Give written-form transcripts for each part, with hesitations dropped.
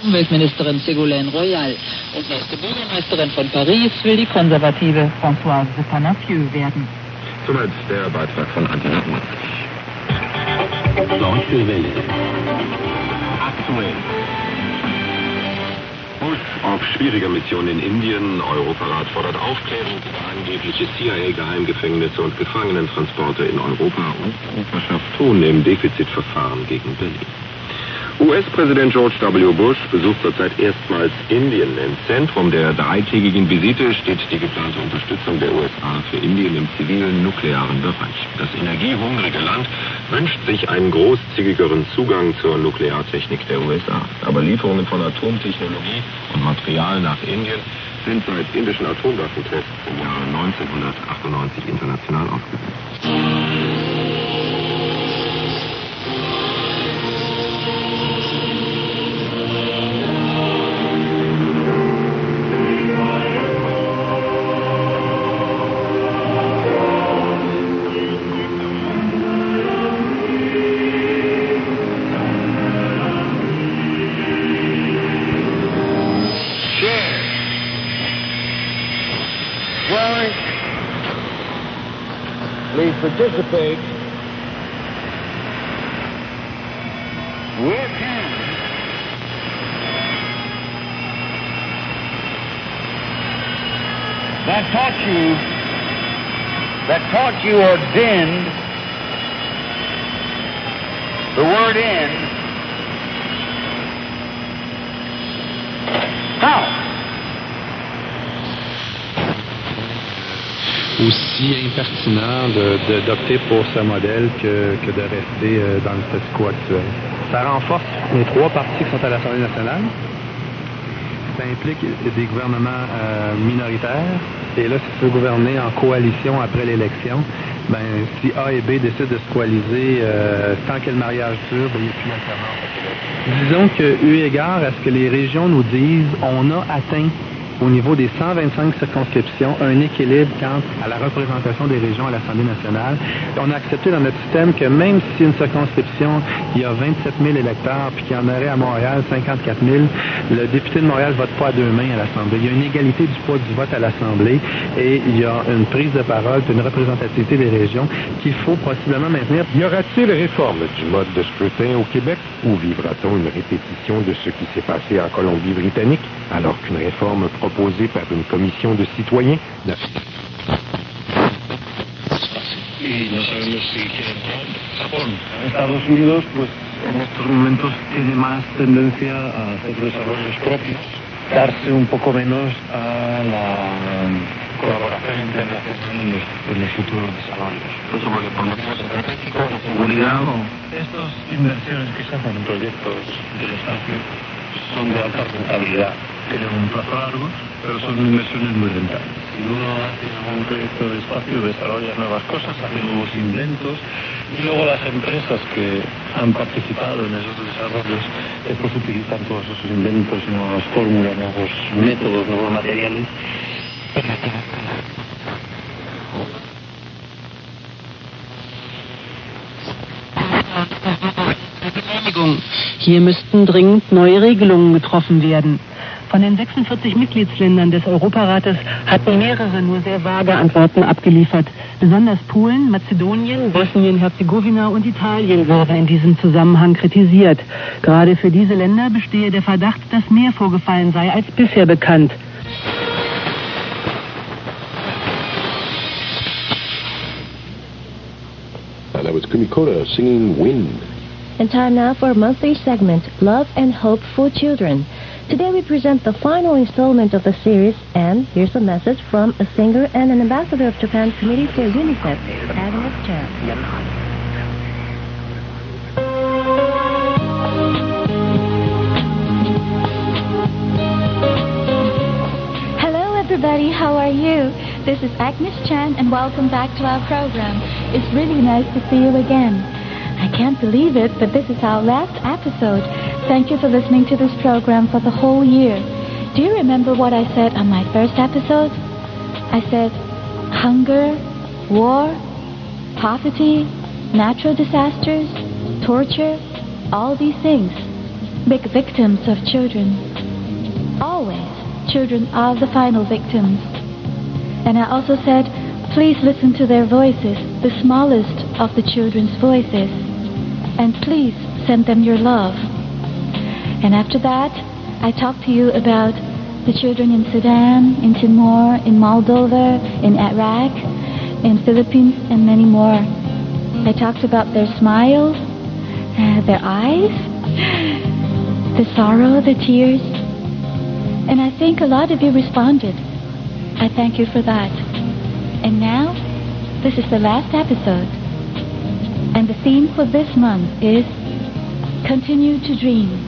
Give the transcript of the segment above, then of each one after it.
Umweltministerin Ségolène Royal. Und nächste Bürgermeisterin von Paris will die konservative Françoise de Panafieux werden. Soweit der Beitrag von Antje Mutzig. Deutsche Welle. Aktuell. Bush auf schwieriger Mission in Indien. Europarat fordert Aufklärung über angebliche CIA-Geheimgefängnisse und Gefangenentransporte in Europa und verschafft Ton im Defizitverfahren gegen Berlin. US-Präsident George W. Bush besucht zurzeit erstmals Indien. Im Zentrum der dreitägigen Visite steht die geplante Unterstützung der USA für Indien im zivilen nuklearen Bereich. Das energiehungrige Land wünscht sich einen großzügigeren Zugang zur Nukleartechnik der USA. Aber Lieferungen von Atomtechnologie und Material nach Indien sind seit indischen Atomwaffentests im Jahre 1998 international aufgesetzt. Please participate with hands. That taught you or dinned the word in. Now. Aussi impertinent d'opter pour ce modèle que de rester dans le statu quo actuel. Ça renforce les trois partis qui sont à l'Assemblée nationale. Ça implique des gouvernements minoritaires. Et là, si tu veux gouverner en coalition après l'élection, ben, si A et B décident de se coaliser tant que le mariage dure, ben, il n'y a plus d'alternance. Disons que, eu égard à ce que les régions nous disent, on a atteint au niveau des 125 circonscriptions, un équilibre quant à la représentation des régions à l'Assemblée nationale. On a accepté dans notre système que même si une circonscription, il y a 27 000 électeurs, puis qu'il y en aurait à Montréal 54 000, le député de Montréal ne vote pas à deux mains à l'Assemblée. Il y a une égalité du poids du vote à l'Assemblée et il y a une prise de parole, une représentativité des régions qu'il faut possiblement maintenir. Y aura-t-il réforme du mode de scrutin au Québec ou vivra-t-on une répétition de ce qui s'est passé en Colombie-Britannique alors qu'une réforme proposée par une comisión de citoyens. Y no sabemos si quieren Japón. Estados Unidos, pues en estos momentos tiene más tendencia a hacer desarrollos propios, darse un poco menos a la colaboración internacional en los futuros desarrollos. Eso porque por motivos estratégicos, de seguridad, estas inversiones que se hacen en proyectos del espacio son de alta rentabilidad. Tienen un plazo largo, pero son inversiones muy rentables. Si uno hace un proyecto de espacio, desarrolla nuevas cosas, hace nuevos inventos, y luego las empresas que han participado en esos desarrollos, después utilizan todos esos inventos, nuevas fórmulas, nuevos métodos, nuevos materiales. Hier müssten dringend neue Regelungen getroffen werden. Von den 46 Mitgliedsländern des Europarates hatten mehrere nur sehr vage Antworten abgeliefert. Besonders Polen, Mazedonien, Bosnien-Herzegowina und Italien wurden in diesem Zusammenhang kritisiert. Gerade für diese Länder bestehe der Verdacht, dass mehr vorgefallen sei als bisher bekannt. That was Kumikoda singing Wind. And time now for a monthly segment, Love and Hope for Children. Today we present the final installment of the series, and here's a message from a singer and an ambassador of Japan's Committee for UNICEF, Agnes Chan. Hello everybody, how are you? This is Agnes Chan and welcome back to our program. It's really nice to see you again. I can't believe it, but this is our last episode. Thank you for listening to this program for the whole year. Do you remember what I said on my first episode? I said, hunger, war, poverty, natural disasters, torture, all these things. big victims of children. Always, children are the final victims. And I also said, please listen to their voices, the smallest of the children's voices, and please send them your love. And after that, I talked to you about the children in Sudan, in Timor, in Moldova, in Iraq, in Philippines, and many more. I talked about their smiles, their eyes, the sorrow, the tears. And I think a lot of you responded. I thank you for that. And now, this is the last episode. And the theme for this month is Continue to Dream.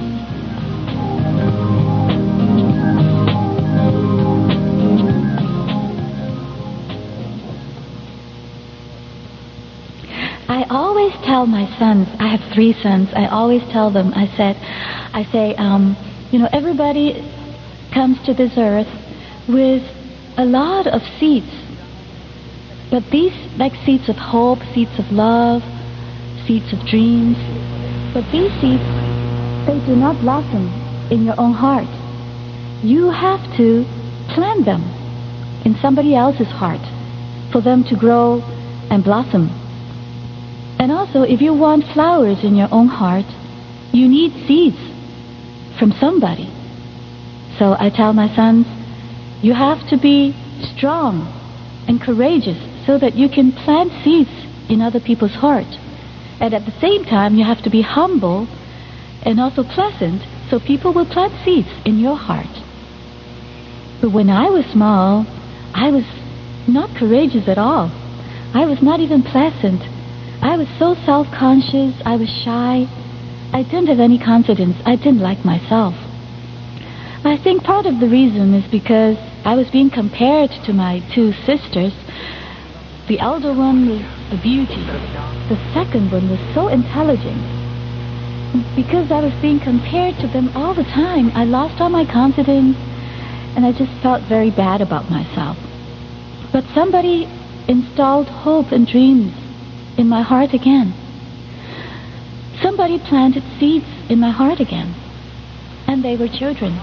I always tell my sons, I have 3 sons, I always tell them, I say, everybody comes to this earth with a lot of seeds. But these, like seeds of hope, seeds of love, seeds of dreams, but these seeds, they do not blossom in your own heart. You have to plant them in somebody else's heart for them to grow and blossom. And also, if you want flowers in your own heart, you need seeds from somebody. So I tell my sons, you have to be strong and courageous so that you can plant seeds in other people's heart. And at the same time, you have to be humble and also pleasant so people will plant seeds in your heart. But when I was small, I was not courageous at all. I was not even pleasant. I was so self-conscious. I was shy. I didn't have any confidence. I didn't like myself. I think part of the reason is because I was being compared to my 2 sisters. The elder one was a beauty. The second one was so intelligent. Because I was being compared to them all the time, I lost all my confidence, and I just felt very bad about myself. But somebody installed hope and dreams in my heart again. Somebody planted seeds in my heart again. And they were children.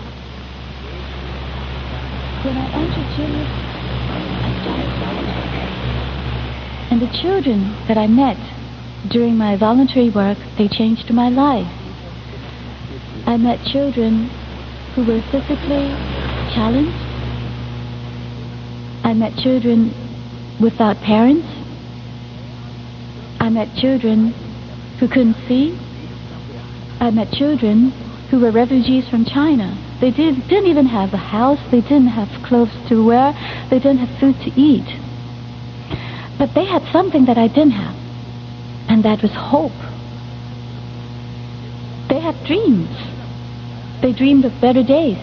When I entered junior, I started. And the children that I met during my voluntary work, they changed my life. I met children who were physically challenged. I met children without parents. I met children who couldn't see. I met children who were refugees from China. They didn't even have a house. They didn't have clothes to wear. They didn't have food to eat. But they had something that I didn't have, and that was hope. They had dreams. They dreamed of better days.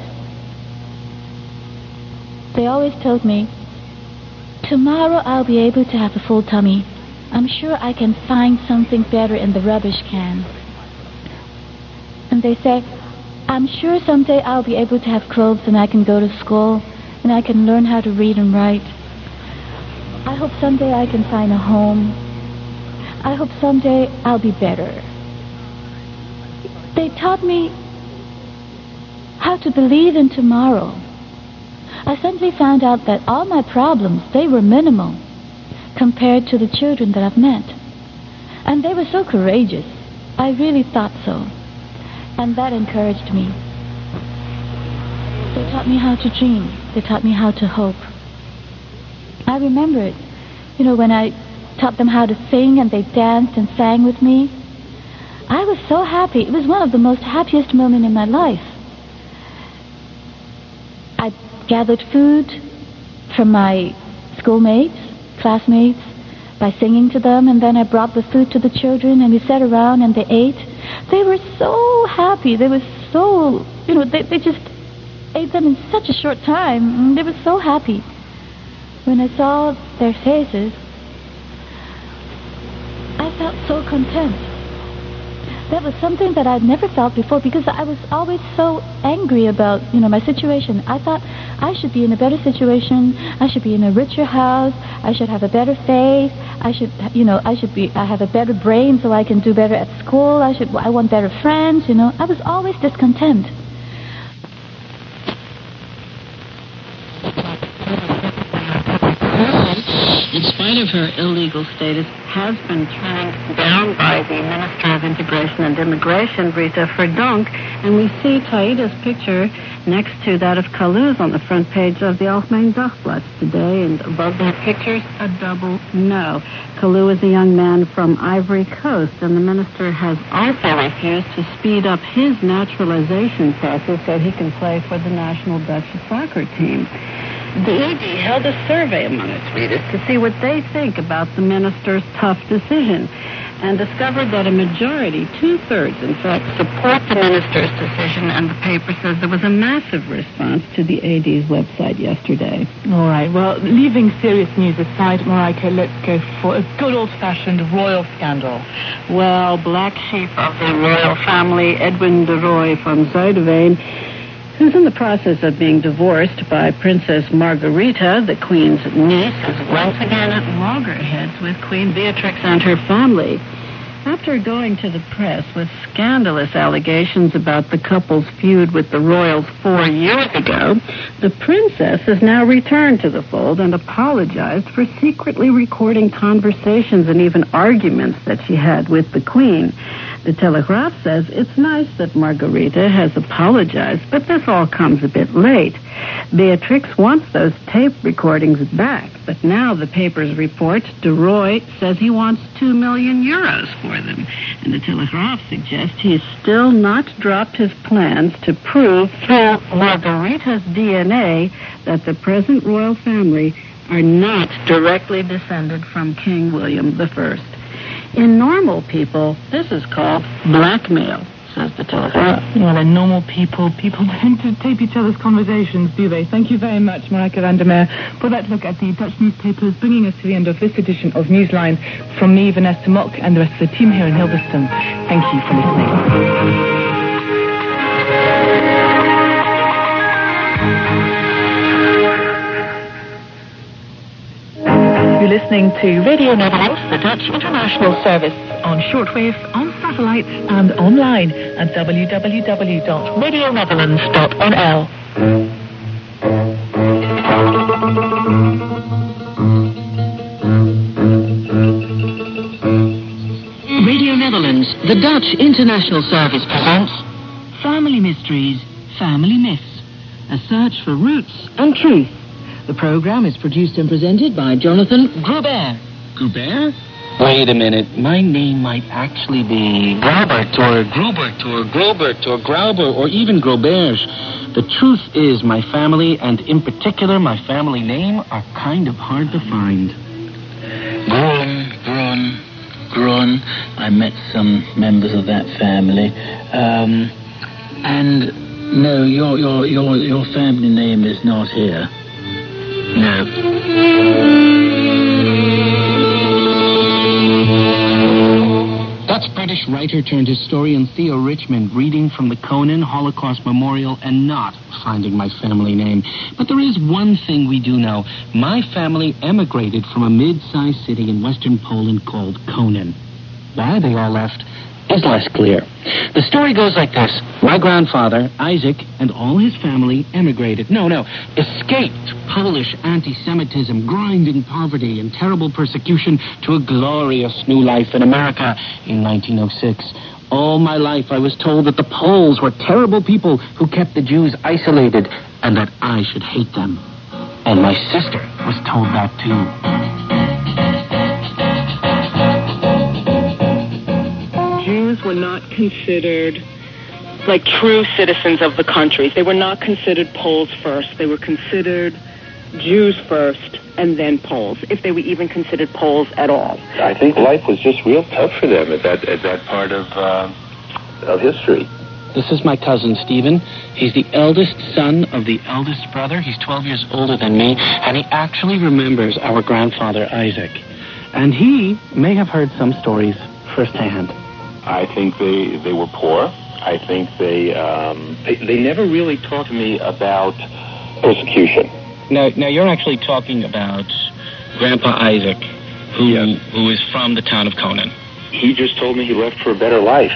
They always told me, tomorrow I'll be able to have a full tummy. I'm sure I can find something better in the rubbish can. And they say, I'm sure someday I'll be able to have clothes and I can go to school and I can learn how to read and write. I hope someday I can find a home. I hope someday I'll be better. They taught me how to believe in tomorrow. I suddenly found out that all my problems, they were minimal compared to the children that I've met. And they were so courageous. I really thought so. And that encouraged me. They taught me how to dream. They taught me how to hope. I remember it. When I taught them how to sing and they danced and sang with me, I was so happy. It was one of the most happiest moments in my life. I gathered food from my schoolmates, classmates, by singing to them, and then I brought the food to the children and we sat around and they ate. They were so happy. They were so, they just ate them in such a short time. They were so happy. When I saw their faces, I felt so content. that was something that I'd never felt before, because I was always so angry about, my situation. I thought I should be in a better situation. I should be in a richer house. I should have a better face. I have a better brain so I can do better at school. I want better friends, I was always discontent. In spite of her illegal status, has been turned down by the Minister of Integration and Immigration, Britta Verdonk, and we see Taida's picture next to that of Kalu's on the front page of the Algemeen Dagblad today, and above that picture's a double no. Kalu is a young man from Ivory Coast, and the minister has also refused to speed up his naturalization process so he can play for the national Dutch soccer team. The AD held a survey among its readers to see what they think about the minister's tough decision, and discovered that a majority, 2/3, in fact, support the minister's decision, and the paper says there was a massive response to the AD's website yesterday. All right, well, leaving serious news aside, Marijke, let's go for a good old-fashioned royal scandal. Well, black sheep of the royal family, Edwin de Roy van Zuiderveen, who's in the process of being divorced by Princess Margarita, the Queen's niece, is once again at loggerheads with Queen Beatrix and her family. After going to the press with scandalous allegations about the couple's feud with the royals 4 years ago, the princess has now returned to the fold and apologized for secretly recording conversations and even arguments that she had with the Queen. The Telegraaf says it's nice that Margarita has apologized, but this all comes a bit late. Beatrix wants those tape recordings back, but now the papers report de Roy says he wants €2 million for them. And the Telegraaf suggests he has still not dropped his plans to prove through Margarita's DNA that the present royal family are not directly descended from King William I. In normal people, this is called blackmail, says the Telegraph. Well, in normal people don't tape each other's conversations, do they? Thank you very much, Marijke van der Meer, for that look at the Dutch newspapers, bringing us to the end of this edition of Newsline. From me, Vanessa Mock, and the rest of the team here in Hildeston, thank you for listening. You're listening to Radio Netherlands, the Dutch International Service, on shortwave, on satellite, and online at www.radionetherlands.nl. Radio Netherlands, the Dutch International Service presents Family Mysteries, Family Myths, a search for roots and truth. The program is produced and presented by Jonathan Grubert. Grubert? Wait a minute. My name might actually be Graubert or Grubert or Grobert or Grauber or even Groberge. The truth is my family, and in particular my family name, are kind of hard to find. Grun. I met some members of that family. And no, your family name is not here. No. That's British writer turned historian Theo Richmond reading from the Conan Holocaust Memorial and not finding my family name. But there is one thing we do know. My family emigrated from a mid-sized city in western Poland called Conan. Why they all left is less clear. The story goes like this. My grandfather, Isaac, and all his family emigrated. Escaped Polish anti-Semitism, grinding poverty, and terrible persecution to a glorious new life in America in 1906. All my life I was told that the Poles were terrible people who kept the Jews isolated and that I should hate them. And my sister was told that too. Jews were not considered like true citizens of the country. They were not considered Poles first. They were considered Jews first and then Poles, if they were even considered Poles at all. I think life was just real tough for them at that part of history. This is my cousin, Stephen. He's the eldest son of the eldest brother. He's 12 years older than me, and he actually remembers our grandfather, Isaac. And he may have heard some stories firsthand. I think they were poor. I think they never really talked to me about persecution. Now you're actually talking about Grandpa Isaac, who is from the town of Conan. He just told me he left for a better life.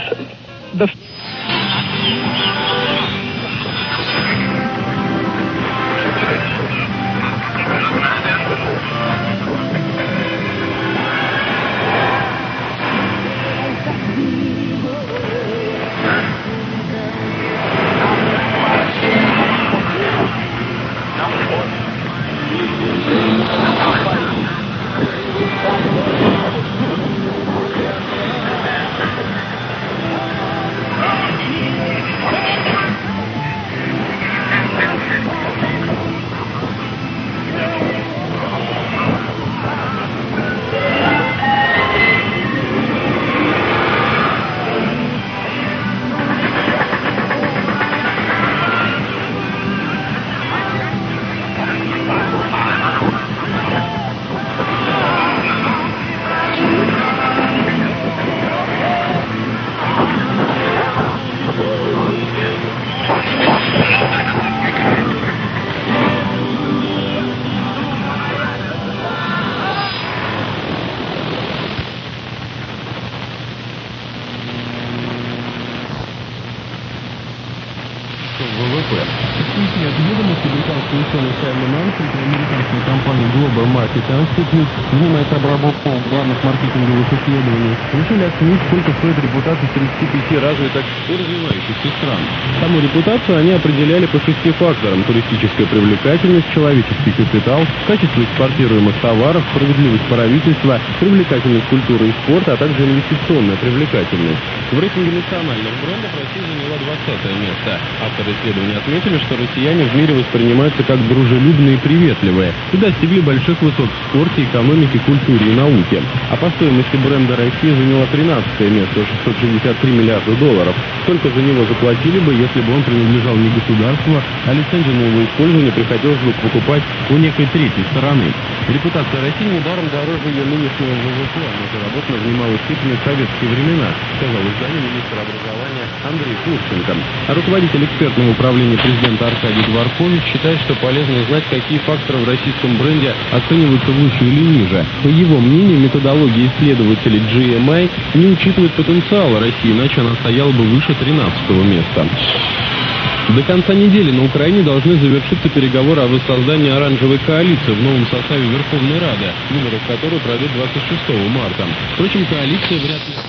Занимается обработкой главных маркетинговых исследований. Решили оценить, сколько стоит репутация 35 развитых и развивающихся стран. Саму репутацию они определяли по 6 факторам: туристическая привлекательность, человеческий капитал, качество экспортируемых товаров, справедливость правительства, привлекательность культуры и спорта, а также инвестиционная привлекательность. В рейтинге национальных брендов Россия заняла 20-е место. Авторы исследования отметили, что россияне в мире воспринимаются как дружелюбные и приветливые и достигли больших высот в спорте, экономике, культуре и науке. А по стоимости бренда Россия заняла 13-е место, 663 миллиарда долларов. Сколько за него заплатили бы, если бы он принадлежал не государству, а лицензию на его использование приходилось бы покупать у некой третьей стороны. Репутация России недаром дороже ее нынешнего ВВП, она заработана в немалой степени в советские времена, сказал изданию министр образования Андрей Курченко. А руководитель экспертного управления президента Аркадий Дворкович считает, что полезно знать, какие факторы в российском бренде оцениваются выше или ниже. По его мнению, методология исследователей GMI не учитывает потенциала России, иначе она стояла бы выше 13-го места. До конца недели на Украине должны завершиться переговоры о воссоздании оранжевой коалиции в новом составе Верховной Рады, выборы в которой пройдут 26 марта. Впрочем, коалиция вряд ли...